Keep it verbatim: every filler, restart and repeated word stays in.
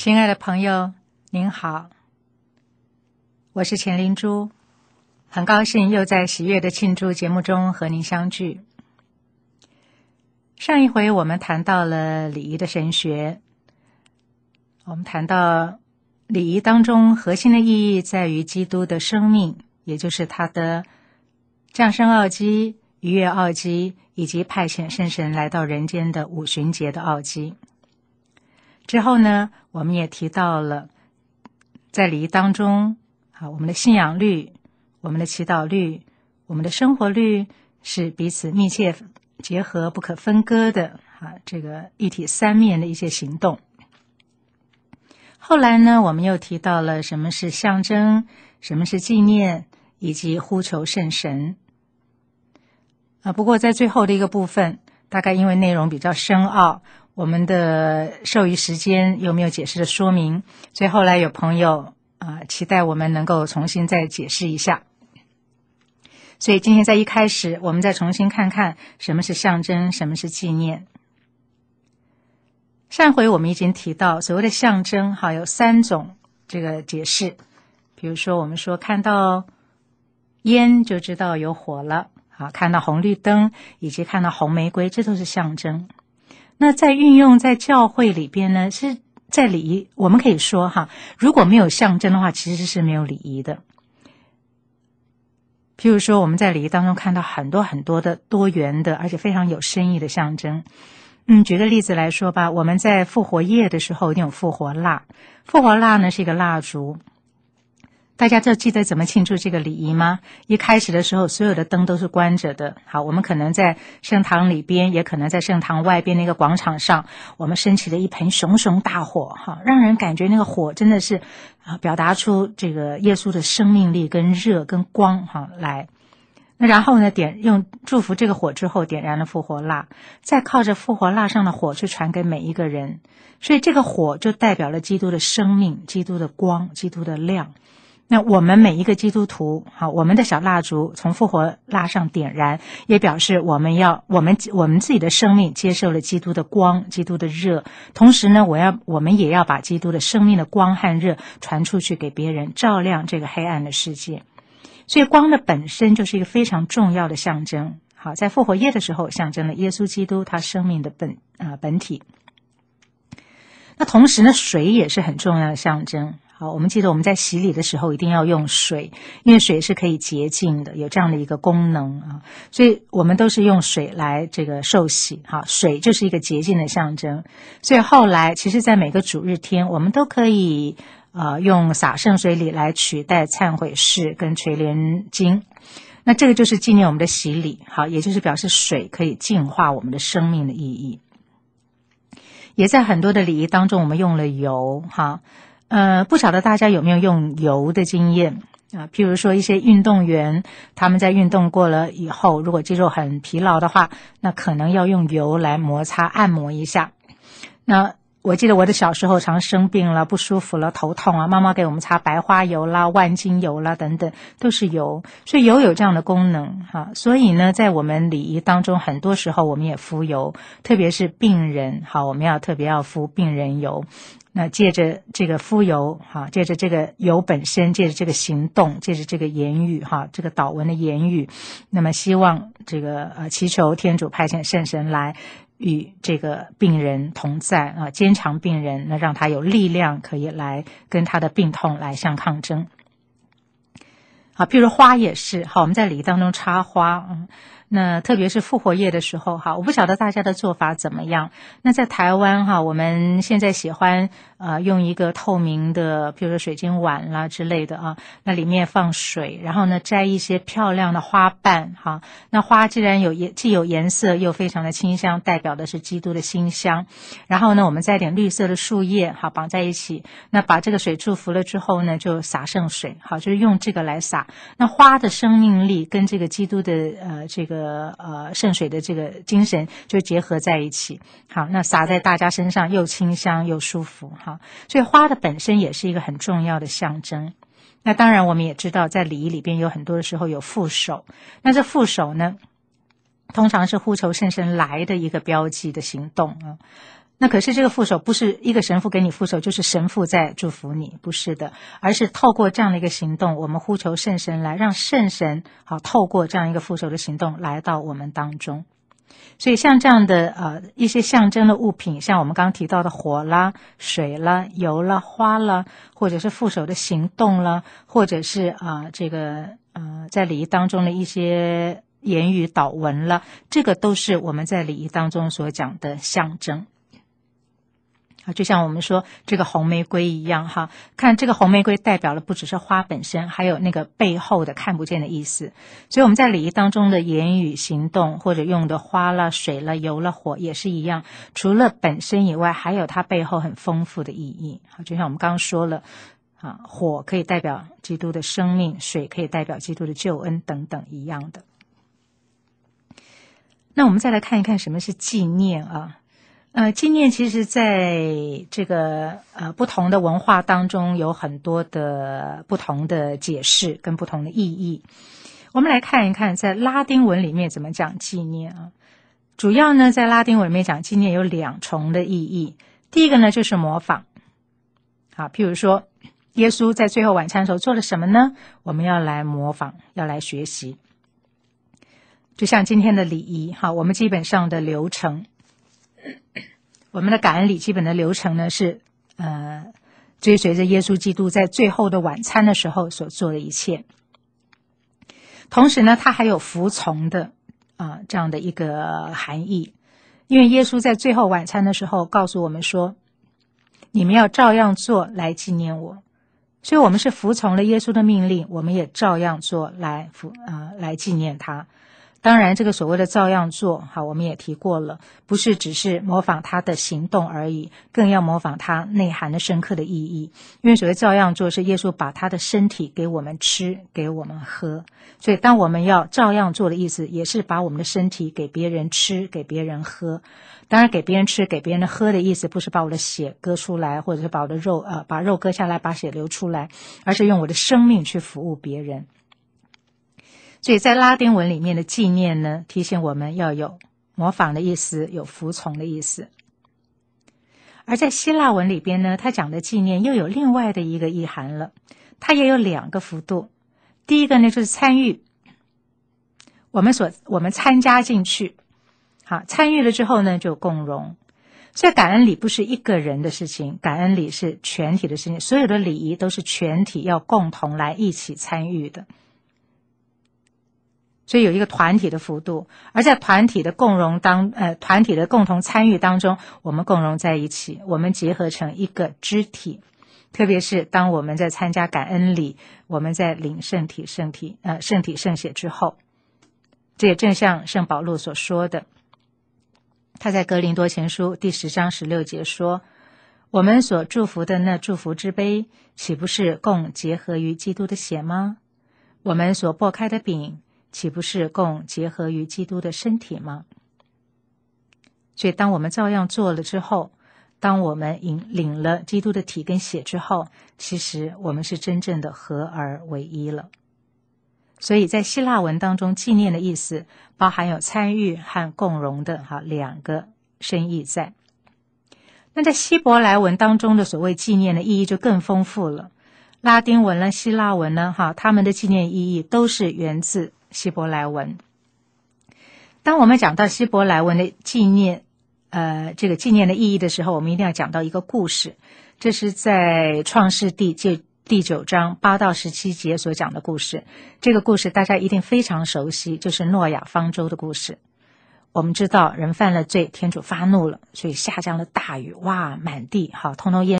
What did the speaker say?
亲爱的朋友，您好，我是钱灵珠，很高兴又在喜悦的庆祝节目中和您相聚。上一回我们谈到了礼仪的神学，我们谈到礼仪当中核心的意义在于基督的生命，也就是他的降生奥迹、逾越奥迹以及派遣圣神来到人间的五旬节的奥迹。之后呢，我们也提到了在礼仪当中，啊，我们的信仰律、我们的祈祷律、我们的生活律是彼此密切结合、不可分割的啊，这个一体三面的一些行动。后来呢，我们又提到了什么是象征，什么是纪念，以及呼求圣神。啊，不过在最后的一个部分，大概因为内容比较深奥，我们的授予时间又没有解释的说明，所以后来有朋友啊、呃、期待我们能够重新再解释一下。所以今天在一开始，我们再重新看看什么是象征，什么是纪念。上回我们已经提到，所谓的象征哈有三种这个解释，比如说我们说看到烟就知道有火了，好，看到红绿灯以及看到红玫瑰，这都是象征。那在运用在教会里边呢，是在礼仪，我们可以说哈，如果没有象征的话，其实是没有礼仪的。譬如说我们在礼仪当中看到很多很多的多元的而且非常有深意的象征。嗯，举个例子来说吧，我们在复活夜的时候一定有复活蜡，复活蜡呢是一个蜡烛。大家就记得怎么庆祝这个礼仪吗？一开始的时候，所有的灯都是关着的。好，我们可能在圣堂里边，也可能在圣堂外边那个广场上，我们升起了一盆熊熊大火，哈，让人感觉那个火真的是啊，表达出这个耶稣的生命力跟热跟光哈来。那然后呢，点用祝福这个火之后，点燃了复活蜡，再靠着复活蜡上的火去传给每一个人。所以这个火就代表了基督的生命、基督的光、基督的亮。那我们每一个基督徒，好，我们的小蜡烛从复活蜡上点燃，也表示我们要我们我们自己的生命接受了基督的光、基督的热。同时呢，我要我们也要把基督的生命的光和热传出去给别人，照亮这个黑暗的世界。所以光的本身就是一个非常重要的象征。好，在复活夜的时候，象征了耶稣基督他生命的本啊、呃、本体。那同时呢，水也是很重要的象征。好，我们记得我们在洗礼的时候一定要用水，因为水是可以洁净的，有这样的一个功能啊，所以我们都是用水来这个受洗。好，水就是一个洁净的象征。所以后来其实在每个主日天，我们都可以呃用洒圣水礼来取代忏悔式跟垂怜经。那这个就是纪念我们的洗礼，好，也就是表示水可以净化我们的生命的意义。也在很多的礼仪当中，我们用了油，哈。呃，不晓得大家有没有用油的经验啊？譬如说一些运动员，他们在运动过了以后，如果肌肉很疲劳的话，那可能要用油来摩擦按摩一下。那我记得我的小时候常生病了，不舒服了，头痛啊，妈妈给我们擦白花油啦、万金油啦等等，都是油。所以油有这样的功能哈。所以呢，在我们礼仪当中，很多时候我们也敷油，特别是病人，好，我们要特别要敷病人油。那借着这个敷油哈，借着这个油本身，借着这个行动，借着这个言语哈，这个祷文的言语，那么希望这个呃祈求天主派遣圣神来与这个病人同在啊，坚强病人，那让他有力量可以来跟他的病痛来相抗争。好，譬如花也是，好，我们在礼仪当中插花，嗯，那特别是复活夜的时候，哈，我不晓得大家的做法怎么样。那在台湾哈，我们现在喜欢呃用一个透明的，比如说水晶碗啦之类的啊，那里面放水，然后呢摘一些漂亮的花瓣哈。那花既然有既有颜色又非常的清香，代表的是基督的馨香。然后呢，我们再点绿色的树叶好绑在一起，那把这个水祝福了之后呢，就洒圣水，好，就是用这个来洒。那花的生命力跟这个基督的呃这个呃圣水的这个精神就结合在一起。好，那洒在大家身上又清香又舒服哈。所以花的本身也是一个很重要的象征。那当然我们也知道在礼仪里边有很多的时候有副手，那这副手呢通常是呼求圣神来的一个标记的行动啊。 那可是这个副手不是一个神父给你副手，就是神父在祝福你，不是的，而是透过这样的一个行动，我们呼求圣神来，让圣神好透过这样一个副手的行动来到我们当中。所以像这样的呃一些象征的物品，像我们刚刚提到的火啦、水啦、油啦、花啦，或者是副手的行动啦，或者是啊、呃、这个呃在礼仪当中的一些言语祷文了，这个都是我们在礼仪当中所讲的象征。啊，就像我们说这个红玫瑰一样哈，看这个红玫瑰代表了不只是花本身，还有那个背后的看不见的意思。所以我们在礼仪当中的言语、行动或者用的花了、水了、油了、火也是一样，除了本身以外，还有它背后很丰富的意义。就像我们刚刚说了啊，火可以代表基督的生命，水可以代表基督的救恩等等一样的。那我们再来看一看什么是纪念啊。呃，纪念其实在这个呃不同的文化当中有很多的不同的解释跟不同的意义。我们来看一看在拉丁文里面怎么讲纪念啊。主要呢在拉丁文里面讲纪念有两重的意义。第一个呢就是模仿。好，譬如说耶稣在最后晚餐的时候做了什么呢？我们要来模仿，要来学习。就像今天的礼仪，好，我们基本上的流程，我们的感恩礼基本的流程呢是呃追随着耶稣基督在最后的晚餐的时候所做的一切。同时呢，它还有服从的啊、呃、这样的一个含义，因为耶稣在最后晚餐的时候告诉我们说，你们要照样做来纪念我。所以我们是服从了耶稣的命令，我们也照样做来服啊、呃、来纪念他。当然这个所谓的照样做，好，我们也提过了，不是只是模仿他的行动而已，更要模仿他内涵的深刻的意义。因为所谓照样做是耶稣把他的身体给我们吃，给我们喝。所以当我们要照样做的意思，也是把我们的身体给别人吃，给别人喝。当然给别人吃，给别人喝的意思不是把我的血割出来，或者是把我的肉呃把肉割下来，把血流出来，而是用我的生命去服务别人。所以在拉丁文里面的纪念呢，提醒我们要有模仿的意思，有服从的意思。而在希腊文里边呢，它讲的纪念又有另外的一个意涵了，它也有两个幅度。第一个呢就是参与，我们所我们参加进去，好，参与了之后呢就共荣。所以感恩礼不是一个人的事情，感恩礼是全体的事情，所有的礼仪都是全体要共同来一起参与的。所以有一个团体的幅度，而在团体的共荣当呃团体的共同参与当中，我们共荣在一起，我们结合成一个肢体。特别是当我们在参加感恩礼，我们在领圣体圣体呃圣体圣血之后，这也正像圣保禄所说的，他在哥林多前书第十章十六节说，我们所祝福的那祝福之杯，岂不是共结合于基督的血吗？我们所擘开的饼，岂不是共结合于基督的身体吗？所以当我们照样做了之后，当我们领领了基督的体跟血之后，其实我们是真正的合而为一了。所以在希腊文当中，纪念的意思包含有参与和共荣的哈两个深意在。那在希伯来文当中的所谓纪念的意义就更丰富了。拉丁文呢，希腊文呢，哈，他们的纪念意义都是源自希伯来文。当我们讲到希伯来文的纪念，呃，这个纪念的意义的时候，我们一定要讲到一个故事。这是在创世纪第九章八到十七节所讲的故事。这个故事大家一定非常熟悉，就是诺亚方舟的故事。我们知道人犯了罪，天主发怒了，所以下降了大雨，哇，满地好，通通淹